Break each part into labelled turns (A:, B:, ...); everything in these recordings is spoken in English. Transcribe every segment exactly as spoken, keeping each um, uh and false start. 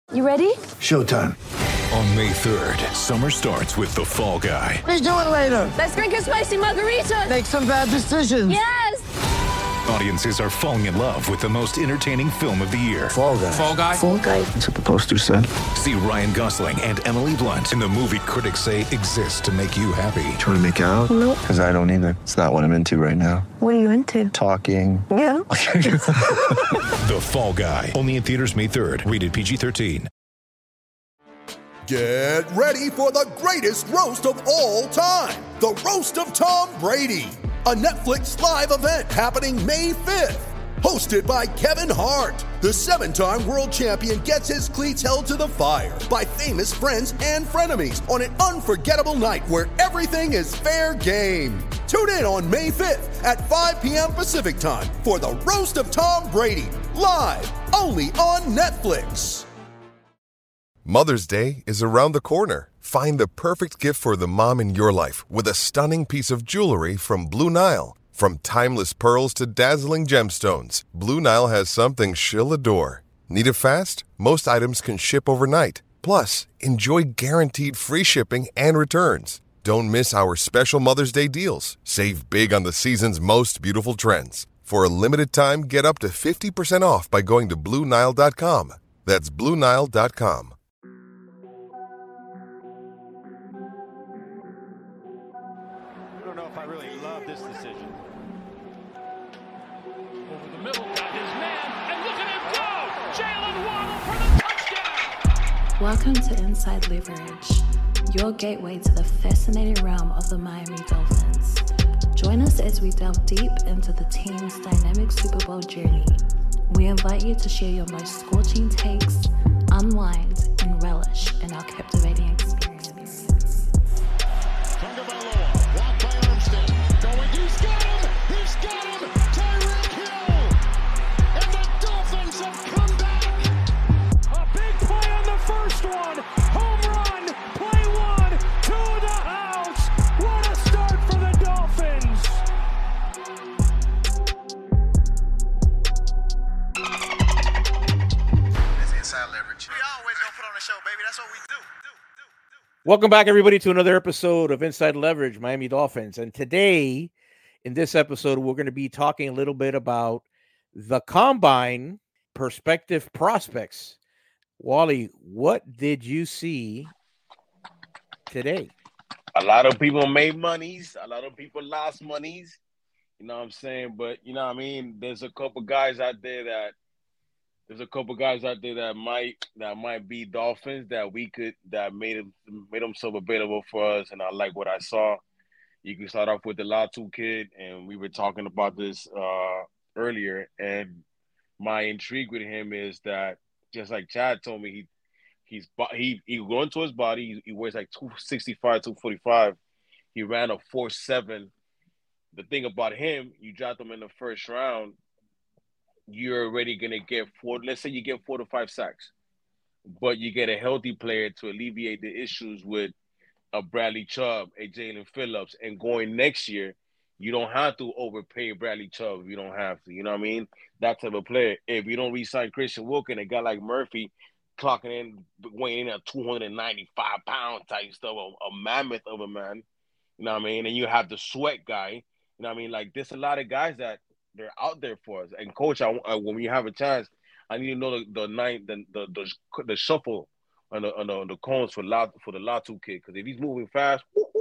A: You ready?
B: Showtime.
C: On May third, summer starts with The Fall Guy.
B: Let's do it later.
A: Let's drink a spicy margarita.
B: Make some bad decisions.
A: Yes!
C: Audiences are falling in love with the most entertaining film of the year.
B: Fall Guy.
C: Fall Guy?
A: Fall Guy.
B: That's what the poster said.
C: See Ryan Gosling and Emily Blunt in the movie critics say exists to make you happy.
B: Trying to make it out?
A: Nope.
B: Because I don't either. It's not what I'm into right now.
A: What are you into?
B: Talking.
A: Yeah.
C: The Fall Guy. Only in theaters May third. Rated P G thirteen.
D: Get ready for the greatest roast of all time. The Roast of Tom Brady. A Netflix live event happening May fifth. Hosted by Kevin Hart. The seven-time world champion gets his cleats held to the fire by famous friends and frenemies on an unforgettable night where everything is fair game. Tune in on May fifth at five p.m. Pacific time for the Roast of Tom Brady. Live only on Netflix.
E: Mother's Day is around the corner. Find the perfect gift for the mom in your life with a stunning piece of jewelry from Blue Nile. From timeless pearls to dazzling gemstones, Blue Nile has something she'll adore. Need it fast? Most items can ship overnight. Plus, enjoy guaranteed free shipping and returns. Don't miss our special Mother's Day deals. Save big on the season's most beautiful trends. For a limited time, get up to fifty percent off by going to Blue Nile dot com. That's Blue Nile dot com.
F: Welcome to Inside Leverage, your gateway to the fascinating realm of the Miami Dolphins. Join us as we delve deep into the team's dynamic Super Bowl journey. We invite you to share your most scorching takes, unwind, and relish in our captivating experience.
G: Blocked by Armstead. Going, he's got him! He's got him! Tyreek Hill! And the Dolphins have come back!
H: First one, home run, play one, to the house. What a start for the Dolphins.
I: That's Inside Leverage. We always gonna put on the show, baby. That's what we do. do, do, do.
J: Welcome back, everybody, to another episode of Inside Leverage, Miami Dolphins. And today, in this episode, we're going to be talking a little bit about the Combine prospective prospects. Wally, what did you see today?
K: A lot of people made monies. A lot of people lost monies. You know what I'm saying? But, you know what I mean? There's a couple guys out there that there's a couple guys out there that might that might be Dolphins that we could that made them made themselves available for us. And I like what I saw. You can start off with the Latu kid, and we were talking about this uh, earlier. And my intrigue with him is that, just like Chad told me, he he's he he going to his body. He, he weighs like two sixty-five, two forty-five. He ran a four seven. The thing about him, you draft him in the first round, you're already gonna get four. Let's say you get four to five sacks, but you get a healthy player to alleviate the issues with a Bradley Chubb, a Jalen Phillips, and going next year, you don't have to overpay Bradley Chubb if you don't have to. You know what I mean? That type of player. If you don't re-sign Christian Wilkin, a guy like Murphy clocking in, weighing in at two ninety-five pounds type stuff, a, a mammoth of a man. You know what I mean? And you have the sweat guy. You know what I mean? Like, there's a lot of guys that they're out there for us. And, Coach, I, I, when we have a chance, I need to know the the nine, the the, the, the shuffle on the, on the on the cones for La, for the Latu kid. Because if he's moving fast,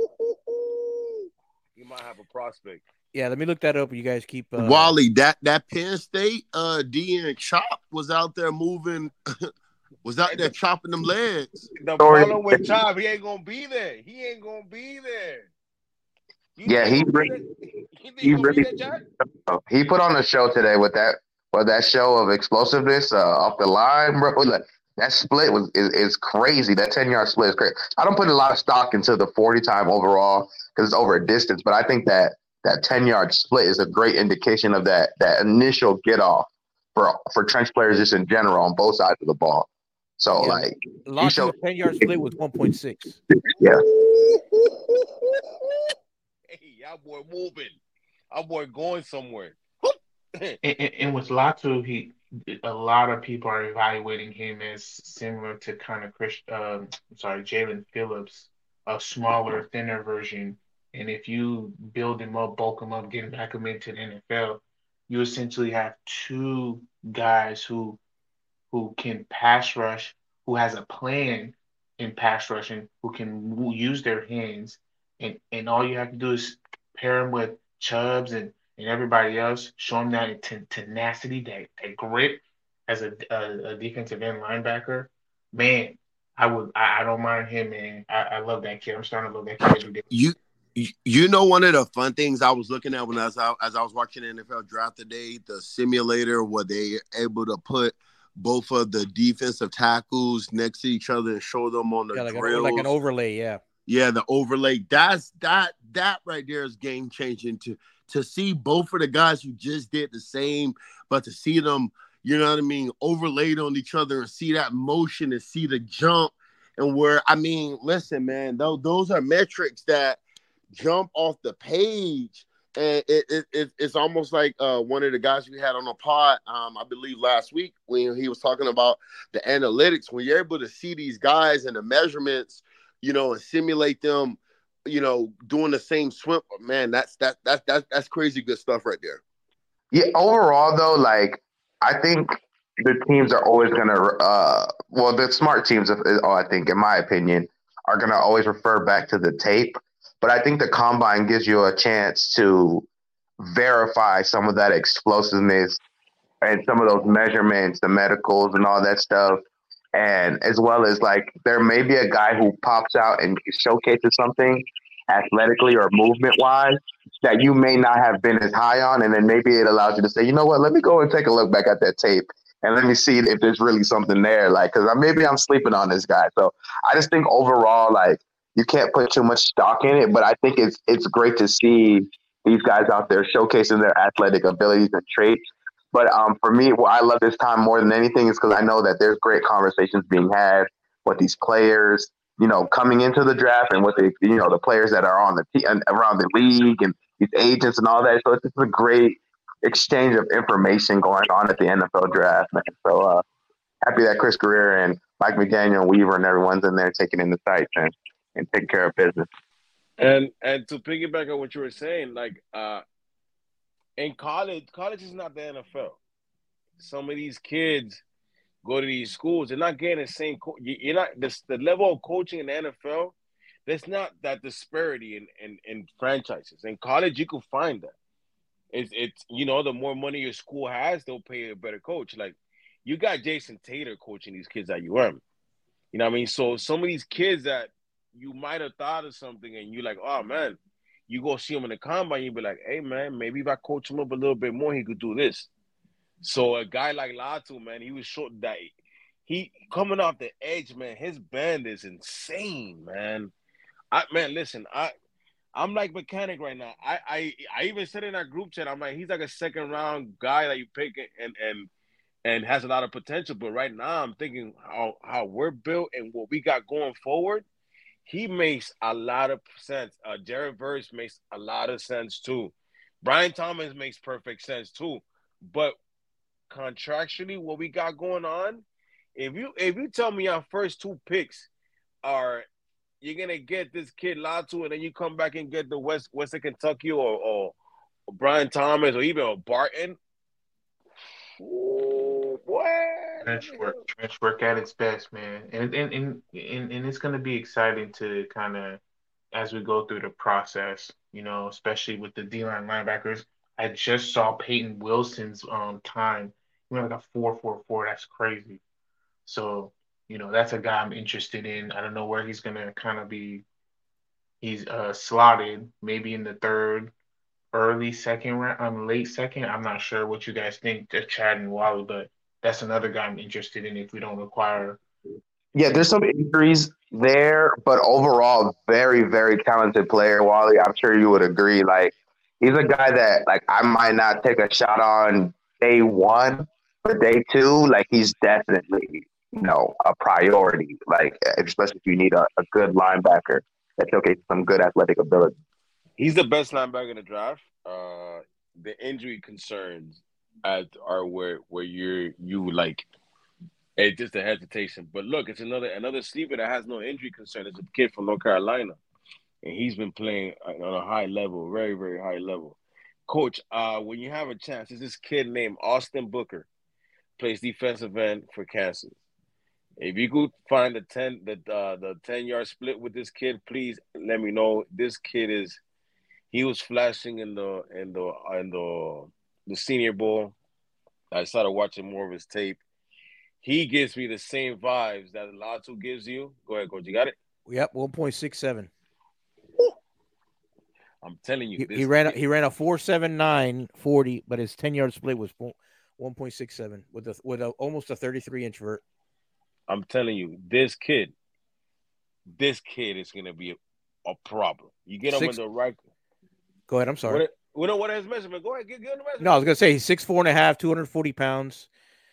K: you might have a prospect.
J: Yeah, let me look that up. You guys keep uh...
L: Wally. That that Penn State uh, D N Chop was out there moving, was out there chopping them legs.
K: The problem with Chop, he ain't gonna be there. He ain't gonna be there.
M: You yeah, he really, he, really he put on a show today with that with that show of explosiveness uh, off the line, bro. Like, that split was is, is crazy. That ten yard split is crazy. I don't put a lot of stock into the forty time overall because it's over a distance, but I think that that ten yard split is a great indication of that that initial get off for for trench players just in general on both sides of the ball. So yeah, like,
J: he showed ten yard split was one point six.
M: Yeah.
K: Hey, y'all boy moving. Our boy going somewhere.
N: and, and, and with Latu, he a lot of people are evaluating him as similar to kind of Chris, um, sorry, Jalen Phillips, a smaller, thinner version. And if you build him up, bulk him up, get back him into the N F L, you essentially have two guys who who can pass rush, who has a plan in pass rushing, who can use their hands, and and all you have to do is pair them with Chubbs and and everybody else, show them that t- tenacity, that, that grit as a, a, a defensive end linebacker. Man, I would I, I don't mind him, man. I, I love that kid. I'm starting to love that kid every day.
L: You you know one of the fun things I was looking at when I was out, as I was watching the N F L draft today, the simulator where they able to put both of the defensive tackles next to each other and show them on the
J: yeah, like,
L: drills.
J: An, like an overlay, yeah.
L: Yeah, the overlay. That's that that right there is game changing to to see both of the guys who just did the same, but to see them, you know what I mean, overlaid on each other and see that motion and see the jump and where I mean, listen, man, those those are metrics that jump off the page. And it, it, it it's almost like uh, one of the guys we had on the pod, um, I believe last week, when he was talking about the analytics, when you're able to see these guys and the measurements, you know, and simulate them, you know, doing the same swim, man, that's that that that that's crazy good stuff right there.
M: Yeah, overall though, like I think the teams are always gonna, uh, well, the smart teams, oh, I think, in my opinion, are gonna always refer back to the tape. But I think the combine gives you a chance to verify some of that explosiveness and some of those measurements, the medicals and all that stuff. And as well as like, there may be a guy who pops out and showcases something athletically or movement wise that you may not have been as high on. And then maybe it allows you to say, you know what, let me go and take a look back at that tape and let me see if there's really something there. Like, cause maybe I'm sleeping on this guy. So I just think overall, like, you can't put too much stock in it, but I think it's it's great to see these guys out there showcasing their athletic abilities and traits. But um, for me, what I love this time more than anything is because I know that there's great conversations being had with these players, you know, coming into the draft and with the, you know, the players that are on the t- around the league and these agents and all that. So it's just a great exchange of information going on at the N F L draft, man. So uh, happy that Chris Greer and Mike McDaniel and Weaver and everyone's in there taking in the sights and, and taking care of business.
K: And and to piggyback on what you were saying, like uh, in college, college is not the N F L. Some of these kids go to these schools, they're not getting the same. Co- you're not the, the level of coaching in the N F L. There's not that disparity in, in, in franchises. In college, you can find that. It's it's you know, the more money your school has, they'll pay a better coach. Like you got Jason Taylor coaching these kids at U M. You know what I mean? So some of these kids that you might have thought of something and you're like, oh, man, you go see him in the combine, you be like, hey, man, maybe if I coach him up a little bit more, he could do this. So a guy like Latu, man, he was short that he coming off the edge, man, his bend is insane, man. I man, listen, I I'm like mechanic right now. I I, I even said in our group chat, I'm like, he's like a second round guy that you pick and and and has a lot of potential. But right now I'm thinking how how we're built and what we got going forward. He makes a lot of sense. Uh, Jared Verse makes a lot of sense too. Brian Thomas makes perfect sense too. But contractually, what we got going on, if you if you tell me our first two picks are you're gonna get this kid Latu, and then you come back and get the West Western Kentucky or, or, or Brian Thomas or even a Barton. Ooh, boy.
N: Trench work, trench work at its best, man, and and and and, and it's gonna be exciting to kind of as we go through the process, you know, especially with the D-line linebackers. I just saw Peyton Wilson's um time. He went like a four four four. That's crazy. So you know, that's a guy I'm interested in. I don't know where he's gonna kind of be. He's uh slotted, maybe in the third, early second round, um, late second. I'm not sure what you guys think, uh, Chad and Wally, but that's another guy I'm interested in if we don't require.
M: Yeah, there's some injuries there, but overall, very, very talented player, Wally. I'm sure you would agree. Like, he's a guy that, like, I might not take a shot on day one, but day two, like, he's definitely, you know, a priority. Like, especially if you need a, a good linebacker that showcases some good athletic ability.
K: He's the best linebacker in the draft. Uh, the injury concerns at are where where you're you like it's just a hesitation. But look, it's another another sleeper that has no injury concern. It's a kid from North Carolina, and he's been playing on a high level, very very high level. Coach, uh, when you have a chance, there's this kid named Austin Booker, plays defensive end for Kansas. If you could find the ten the uh, the ten yard split with this kid, please let me know. This kid is he was flashing in the in the in the the Senior Bowl. I started watching more of his tape. He gives me the same vibes that Latu gives you. Go ahead, coach. You got it?
J: Yep, one point six seven.
K: I'm telling you,
J: He,
K: this
J: he ran a,
K: kid,
J: he ran a four seven nine forty, but his ten yard split was one point six seven with a with a, almost a thirty-three inch vert.
K: I'm telling you, this kid, this kid is gonna be a, a problem. You get him
J: Six,
K: in the right.
J: Go ahead. I'm sorry.
K: What, we know what his measurement. Go ahead, get, get him the measurement.
J: No, I was gonna say he's six four and a half, two hundred forty pounds.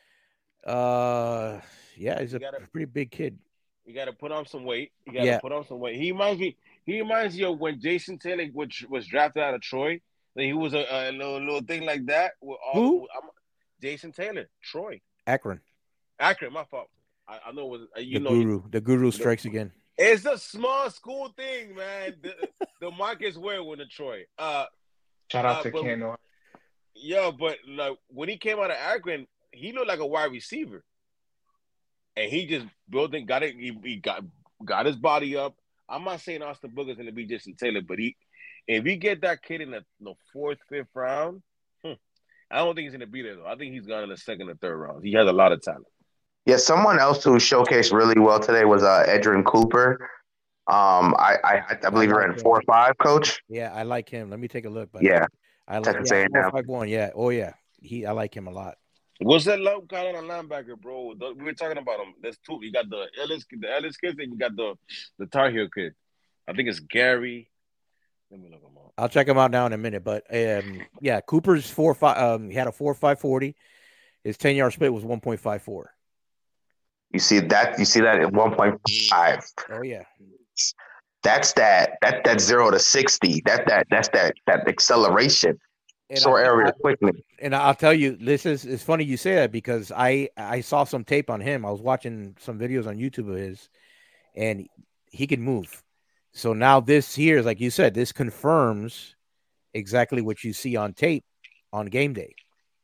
J: Uh, yeah, he's a
K: gotta,
J: pretty big kid.
K: You got to put on some weight. You got to
J: yeah.
K: put on some weight. He reminds me. He reminds you of when Jason Taylor, which was drafted out of Troy. Like he was a, a little little thing like that. With all,
J: Who?
K: With, I'm, Jason Taylor, Troy.
J: Akron.
K: Akron, my fault. I, I know it was you
J: the
K: know.
J: Guru.
K: You,
J: the Guru strikes
K: the,
J: again.
K: It's a small school thing, man. The, the Marcus Ware went to Troy. Uh,
N: Shout out
K: uh,
N: to
K: but,
N: Ken.
K: Yeah, but like when he came out of Akron, he looked like a wide receiver, and he just built it, got it. He, he got got his body up. I'm not saying Austin Booker's going to be Jason Taylor, but he, if you get that kid in the, the fourth, fifth round, hmm, I don't think he's going to be there though. I think he's gone in the second or third round. He has a lot of talent.
M: Yeah, someone else who showcased really well today was uh, Edrin Cooper. Um, I, I I believe he ran four or five, coach.
J: Yeah, I like him. Let me take a look. But
M: yeah,
J: I like yeah, four, five, one. Yeah, oh yeah, he I like him a lot.
K: What's that low kind of linebacker, bro? We were talking about him. There's two. You got the Ellis, the Ellis kids, and you got the the Tar Heel kid. I think it's Gary. Let me look him up.
J: I'll check him out now in a minute. But um, yeah, Cooper's four five. Um, he had a four five forty. His ten yard split was one point five four.
M: You see that? You see that at one point five.
J: Oh yeah.
M: That's that that that zero to sixty. That that that's that that acceleration. Short area quickly.
J: And I'll tell you, this is it's funny you say that because I I saw some tape on him. I was watching some videos on YouTube of his, and he can move. So now this here is like you said, this confirms exactly what you see on tape on game day.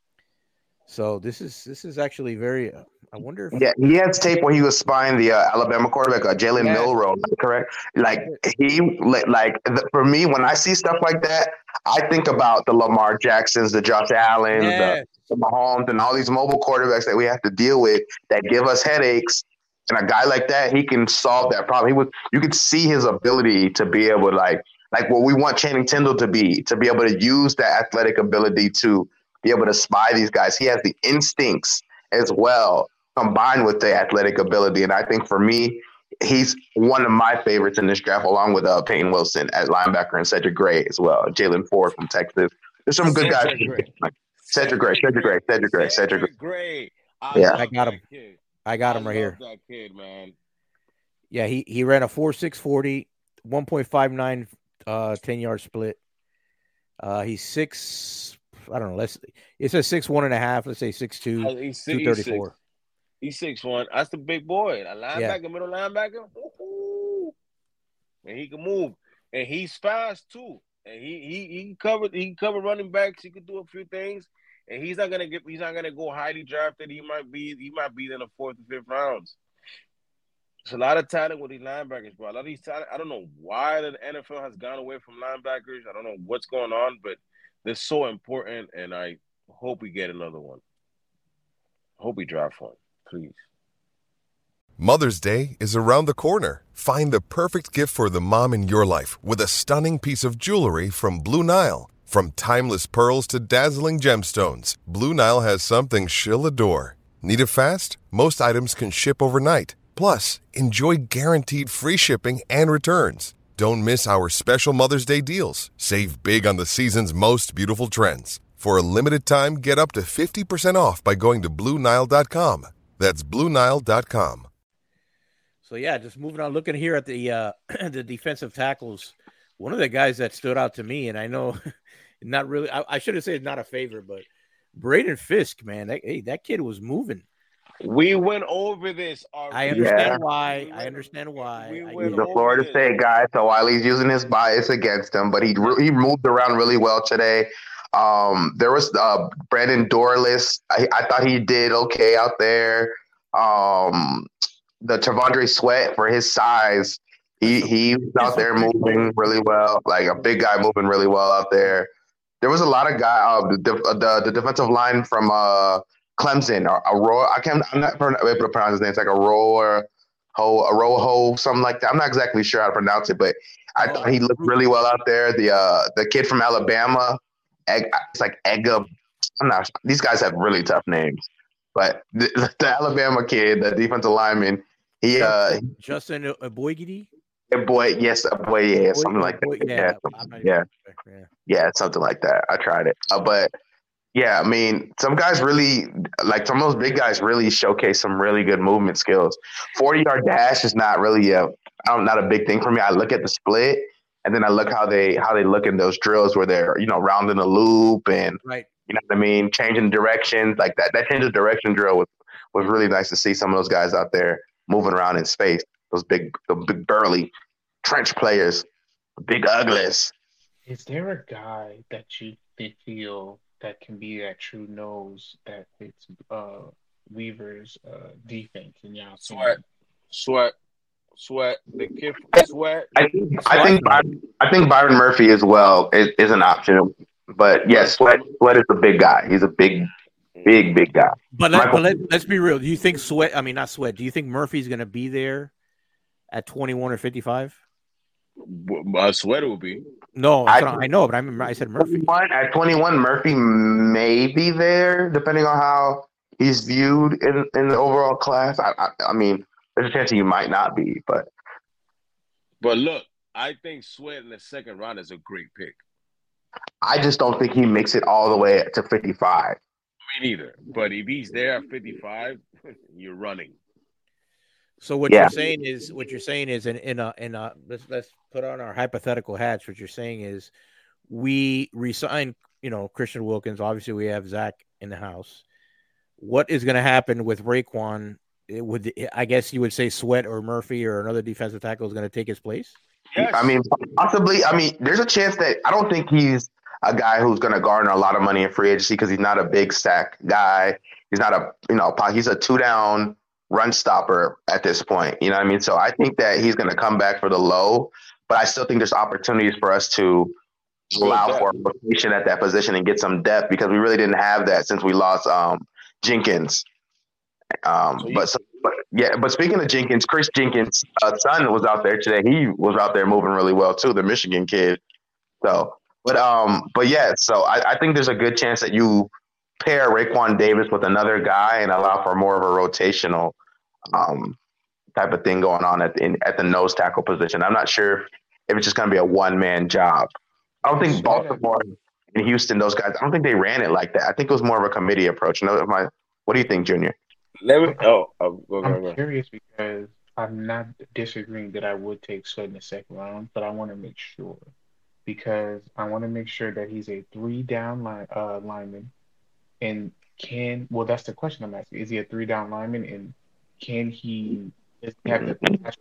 J: So this is this is actually very. Uh, I wonder if
M: yeah, he has tape when he was spying the uh, Alabama quarterback, uh, Jalen yeah. Milroe, correct? Like he, like the, for me, when I see stuff like that, I think about the Lamar Jacksons, the Josh Allens, yeah. the, the Mahomes, and all these mobile quarterbacks that we have to deal with that give us headaches. And a guy like that, he can solve that problem. He was, you could see his ability to be able to like, like what we want Channing Tindall to be, to be able to use that athletic ability to be able to spy these guys. He has the instincts as well, combined with the athletic ability. And I think for me, he's one of my favorites in this draft, along with uh, Peyton Wilson at linebacker and Cedric Gray as well. Jalen Ford from Texas. There's some good guys. Cedric Gray, Cedric Gray, Cedric Gray, Cedric
K: Gray.
J: Yeah, I got him. I got him right here.
K: That kid, man.
J: Yeah, he, he ran a four six forty, one point five nine uh, ten yard split. Uh, he's six. I don't know. Let's. It says six one and a half. Let's say six two,
K: uh, he's,
J: two thirty four.
K: He's six one. That's the big boy. A linebacker, yeah. middle linebacker. Woo-hoo. And he can move. And he's fast too. And he he he can cover he can cover running backs. He can do a few things. And he's not gonna get he's not gonna go highly drafted. He might be he might be in the fourth or fifth rounds. There's a lot of talent with these linebackers, bro. A lot of these talent. I don't know why the N F L has gone away from linebackers. I don't know what's going on, but they're so important, and I hope we get another one. I hope we draft one. Please.
E: Mother's Day is around the corner. Find the perfect gift for the mom in your life with a stunning piece of jewelry from Blue Nile. From timeless pearls to dazzling gemstones, Blue Nile has something she'll adore. Need it fast? Most items can ship overnight. Plus, enjoy guaranteed free shipping and returns. Don't miss our special Mother's Day deals. Save big on the season's most beautiful trends. For a limited time, get up to fifty percent off by going to Blue Nile dot com. That's Blue Nile dot com.
J: So, yeah, just moving on, looking here at the uh, the defensive tackles, one of the guys that stood out to me, and I know not really, I, I should have said not a favorite, but Braden Fisk, man, that hey, that kid was moving.
K: We went over this already.
J: I understand
M: Yeah.
J: why.
K: We
J: I
K: went-
J: understand why.
K: we
J: I
K: went
M: He's a
K: over
M: Florida
K: this.
M: State guy, so while he's using his bias against him, but he he moved around really well today. Um, there was uh, Brandon Dorless. I, I thought he did okay out there. Um, the Tavondre Sweat for his size, he he was out there moving really well, like a big guy moving really well out there. There was a lot of guy. Uh, the, the the defensive line from uh, Clemson, Aurora. I can't. I'm not able to pronounce his name. It's like Aurora. Ho, Arojo, something like that. I'm not exactly sure how to pronounce it, but I
J: Oh,
M: thought he looked really well out there. The uh, the kid from Alabama, Egg, it's like Egga. I'm not. These guys have really tough names, but the, the Alabama kid, the defensive lineman, he uh,
J: Justin Aboigidi.
M: boy, yes, boy, yeah, something
J: Boy-
M: like
J: boy-
M: that.
J: yeah,
M: Yeah,
J: I'm not-
M: yeah,
J: yeah.
M: yeah, something like that. I tried it, uh, but. Yeah, I mean, some guys really, like some of those big guys really showcase some really good movement skills. forty-yard dash is not really a, I'm not a big thing for me. I look at the split, and then I look how they how they look in those drills where they're, you know, rounding the loop and,
J: Right.
M: you know what I mean, changing direction. Like that, that change of direction drill was, was really nice to see some of those guys out there moving around in space. Those big, the big burly trench players, big uglies.
N: Is there a guy that you feel that can be that true nose that fits uh, Weaver's uh, defense? And y'all
K: Sweat, sweat, sweat. The kid, sweat.
M: I think I think Byron, I think Byron Murphy as well is, is an option. But yes, Sweat Sweat is a big guy. He's a big, big, big guy.
J: But, let,
M: Michael-
J: but let, let's be real. Do you think Sweat? I mean, not Sweat. Do you think Murphy's going to be there at twenty-one or fifty-five?
K: Uh, sweat will be.
J: No,
M: I-
J: I, I know, but I remember I said Murphy.
M: One, at twenty-one, Murphy may be there, depending on how he's viewed in, in the overall class. I, I, I mean, there's a chance he might not be, but
K: But look, I think Sweat in the second round is a great pick.
M: I just don't think he makes it all the way to fifty-five.
K: Me neither. But if he's there at fifty-five, you're running.
J: So what
M: Yeah.
J: you're saying is, what you're saying is, in in a in a let's let's put on our hypothetical hats. What you're saying is, we resign, you know, Christian Wilkins. Obviously, we have Zach in the house. What is going to happen with Raekwon? It would I guess you would say Sweat or Murphy or another defensive tackle is going to take his place?
K: Yes.
M: I mean, possibly. I mean, there's a chance that I don't think he's a guy who's going to garner a lot of money in free agency because he's not a big sack guy. He's not a, you know, he's a two down run stopper at this point. You know what I mean? So I think that he's going to come back for the low, but I still think there's opportunities for us to allow for a rotation at that position and get some depth because we really didn't have that since we lost um, Jenkins. Um, but, so, but yeah, but speaking of Jenkins, Chris Jenkins' uh, son was out there today. He was out there moving really well too, the Michigan kid. So, but um, but yeah, so I, I think there's a good chance that you pair Raekwon Davis with another guy and allow for more of a rotational um type of thing going on at the in, at the nose tackle position. I'm not sure if it's just going to be a one man job. I don't think Baltimore and Houston, those guys, I don't think they ran it like that. I think it was more of a committee approach. No, my, what do you think, Junior?
K: Let me. Oh, oh go, go,
N: I'm
K: go.
N: curious because I'm not disagreeing that I would take Sweat in the second round, but I want to make sure because I want to make sure that he's a three down line uh, lineman and can well that's the question I'm asking. Is he a three down lineman and can he does he have the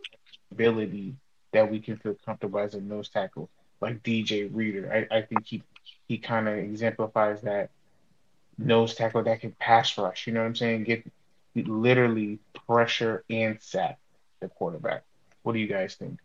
N: ability that we can feel comfortable as a nose tackle like D J Reader? I, I think he he kind of exemplifies that nose tackle that can pass rush. You know what I'm saying? Get literally pressure and sack the quarterback. What do you guys think?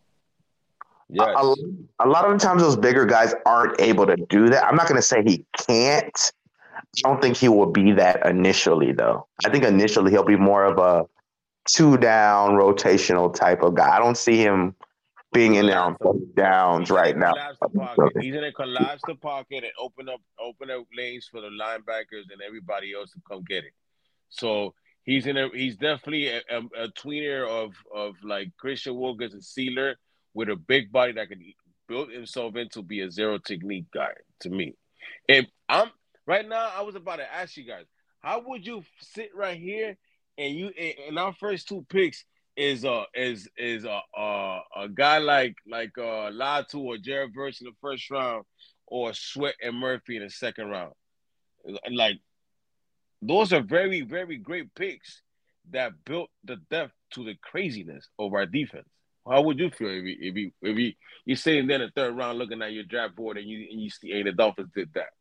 K: Yes.
M: A, a lot of the times those bigger guys aren't able to do that. I'm not going to say he can't. I don't think he will be that initially, though. I think initially he'll be more of a two-down rotational type of guy. I don't see him being in there on both downs right now.
K: Collapse the pocket. He's going to collapse the pocket and open up open up lanes for the linebackers and everybody else to come get it. So he's in a he's definitely a, a, a tweener of of like Christian Wilkins and Sealer with a big body that can build himself into be a zero technique guy. To me, if I'm right now, I was about to ask you guys, how would you sit right here and you and our first two picks is uh is is a uh, uh, a guy like like uh Latu or Jared Verse in the first round or Sweat and Murphy in the second round? Like, those are very, very great picks that built the depth to the craziness of our defense. How would you feel if you, if you, if you, you're sitting there in the third round looking at your draft board and you and you see and the Dolphins did that?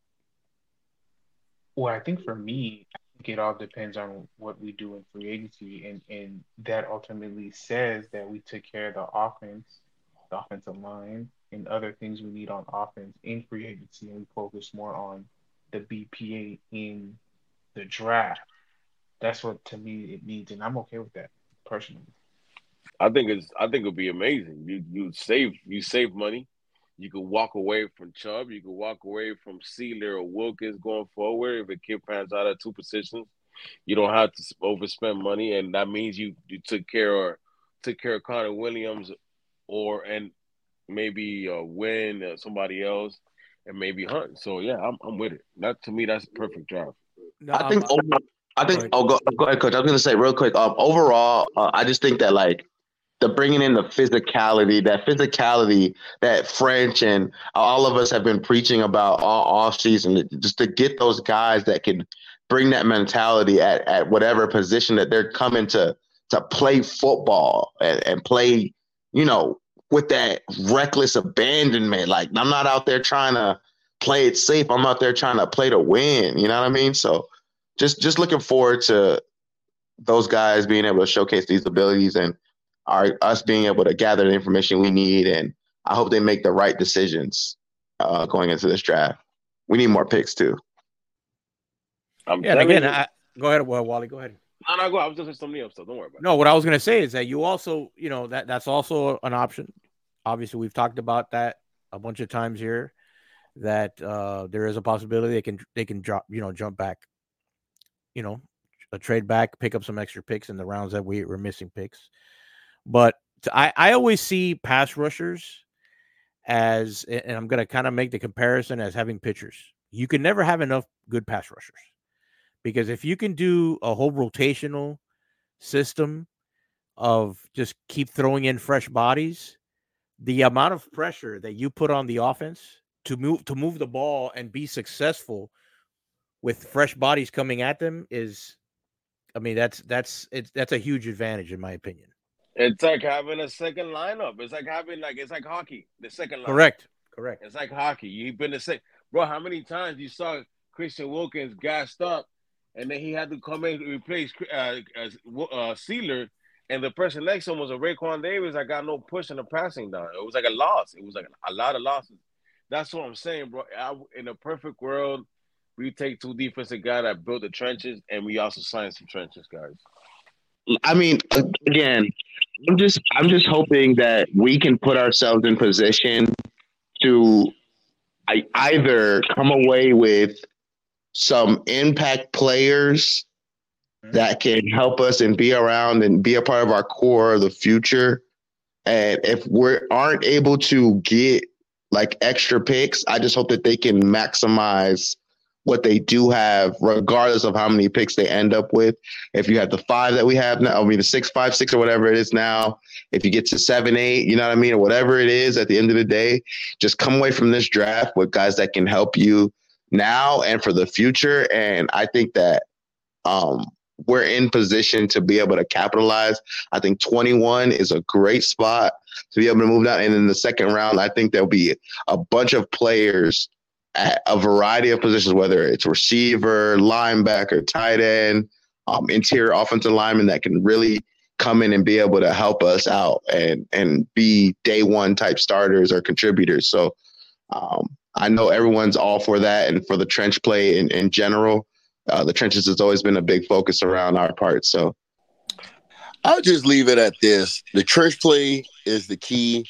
N: Well, I think for me, I think it all depends on what we do in free agency, and and that ultimately says that we took care of the offense, the offensive line, and other things we need on offense in free agency, and we focus more on the B P A in the draft. That's what to me it means, and I'm okay with that personally.
K: I think it's I think it'll be amazing. You you save you save money. You could walk away from Chubb. You could walk away from Sealer or Wilkins going forward if a kid pans out at two positions. You don't have to overspend money, and that means you, you took care or took care of Connor Williams, or and maybe uh, Wynn or somebody else, and maybe Hunt. So yeah, I'm I'm with it. That to me, that's a perfect job.
J: No,
M: I think.
J: I'm,
M: Over, I think. Oh, go, go ahead, Coach. I was going to say real quick. Um, overall, uh, I just think that like the bringing in the physicality, that physicality that French and all of us have been preaching about all off season, just to get those guys that can bring that mentality at, at whatever position that they're coming to to play football and, and play, you know, with that reckless abandonment. Like, I'm not out there trying to play it safe. I'm out there trying to play to win. You know what I mean? So just just looking forward to those guys being able to showcase these abilities and our us being able to gather the information we need. And I hope they make the right decisions uh, going into this draft. We need more picks too.
K: I'm
J: yeah, and again, I, go ahead, well, Wally, go ahead.
K: No, no, go. I was just saying something else, so don't worry about it.
J: No, what I was going to say is that you also, you know, that that's also an option. Obviously, we've talked about that a bunch of times here. That uh, there is a possibility they can they can drop, you know, jump back, you know, a trade back, pick up some extra picks in the rounds that we were missing picks. But I, I always see pass rushers as, and I'm going to kind of make the comparison as having pitchers. You can never have enough good pass rushers, because if you can do a whole rotational system of just keep throwing in fresh bodies, the amount of pressure that you put on the offense to move to move the ball and be successful with fresh bodies coming at them is, I mean, that's that's it's that's a huge advantage in my opinion.
K: It's like having a second lineup. It's like having like it's like hockey. The second lineup.
J: Correct. Correct.
K: It's like hockey. You've been the same, bro. How many times you saw Christian Wilkins gassed up, and then he had to come in to replace uh, uh, Sealer, and the person next to him was a Raekwon Davis that got no push in the passing down. It was like a loss. It was like a lot of losses. That's what I'm saying, bro. I, in a perfect world, we take two defensive guys that built the trenches, and we also sign some trenches guys.
M: I mean, again, I'm just I'm just hoping that we can put ourselves in position to I, either come away with some impact players that can help us and be around and be a part of our core of the future. And if we aren't able to get like extra picks, I just hope that they can maximize what they do have, regardless of how many picks they end up with. If you have the five that we have now, I mean, the six, five, six, or whatever it is now, if you get to seven, eight, you know what I mean, or whatever it is at the end of the day, just come away from this draft with guys that can help you now and for the future. And I think that um, we're in position to be able to capitalize. I think twenty-one is a great spot to be able to move down. And in the second round, I think there'll be a bunch of players at a variety of positions, whether it's receiver, linebacker, tight end, um, interior offensive lineman that can really come in and be able to help us out and and be day one type starters or contributors. So um, I know everyone's all for that and for the trench play in, in general. Uh, the trenches has always been a big focus around our part. So
L: I'll just leave it at this. The trench play is the key.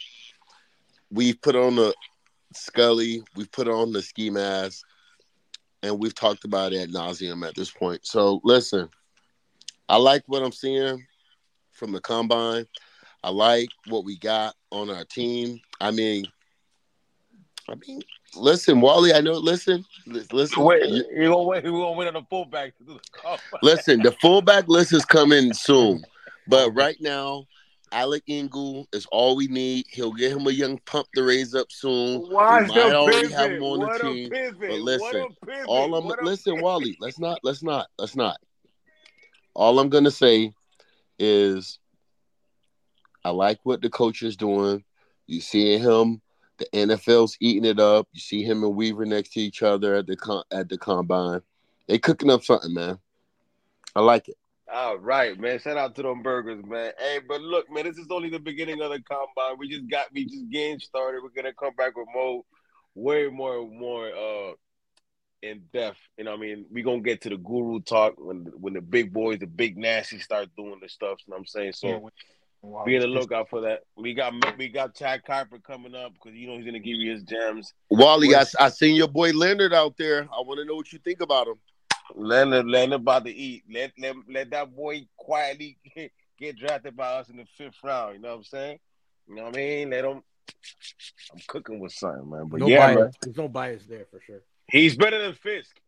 L: We've put on the Scully, we've put on the ski mask, and we've talked about it ad nauseum at this point. So listen, I like what I'm seeing from the combine. I like what we got on our team. I mean, I mean, listen, Wally. I know. Listen, listen.
K: Wait, you gonna wait? We gonna wait on the fullback to do the combine.
L: Listen, the fullback list is coming soon, but right now, Alec Ingle is all we need. He'll get him a young pump to raise up soon.
K: Why
L: we might already
K: pivot?
L: have him on
K: What
L: the
K: a
L: team.
K: pivot.
L: But listen,
K: What a pivot.
L: all I'm
K: What a
L: listen,
K: pivot.
L: Wally. Let's not. Let's not. Let's not. Let's not. All I'm gonna say is, I like what the coach is doing. You seeing him. The N F L's eating it up. You see him and Weaver next to each other at the con- at the combine. They cooking up something, man. I like it.
K: All right, man. Shout out to them burgers, man. Hey, but look, man, this is only the beginning of the combine. We just got we just getting started. We're gonna come back with more, way more, more uh in depth. You know what I mean? We're gonna get to the guru talk when when the big boys, the big nasty start doing the stuff. You know what I'm saying? So
N: Yeah,
K: be on the lookout for that. We got we got Chad Kuiper coming up because you know he's gonna give you his gems.
L: Wally, I, I seen your boy Leonard out there. I want to know what you think about him.
K: Leonard, Leonard about to eat. Let let let that boy quietly get, get drafted by us in the fifth round. You know what I'm saying? You know what I mean? Let him. I'm cooking with something, man. But
J: no
K: yeah,
J: bias.
K: man.
J: There's no bias there for sure.
K: He's better than Fisk.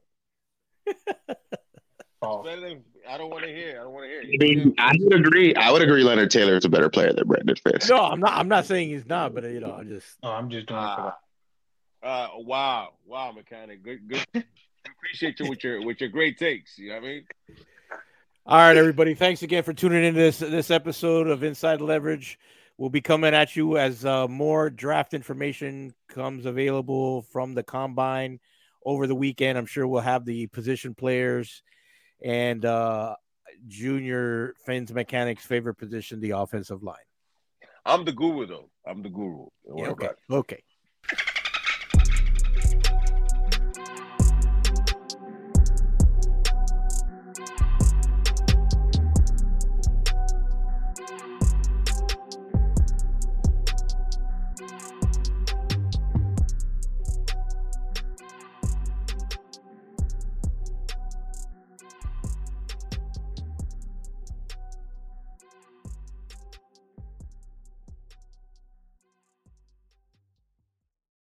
N: Oh.
K: Better than, I don't want to hear. I don't want to hear.
O: I mean, I would agree. I would agree. Leonard Taylor is a better player than Brandon Fisk.
J: No, I'm not. I'm not saying he's not, but you know, I just.
N: No, I'm just doing it for that.
K: Uh, wow, wow, mechanic. Good, good. Appreciate you with your with your great takes. You know what I mean?
J: All right, everybody. Thanks again for tuning into this this episode of Inside Leverage. We'll be coming at you as uh, more draft information comes available from the combine over the weekend. I'm sure we'll have the position players and uh, Junior Finn's mechanic's favorite position, the offensive line.
K: I'm the guru, though. I'm the guru.
J: Yeah, okay. Okay.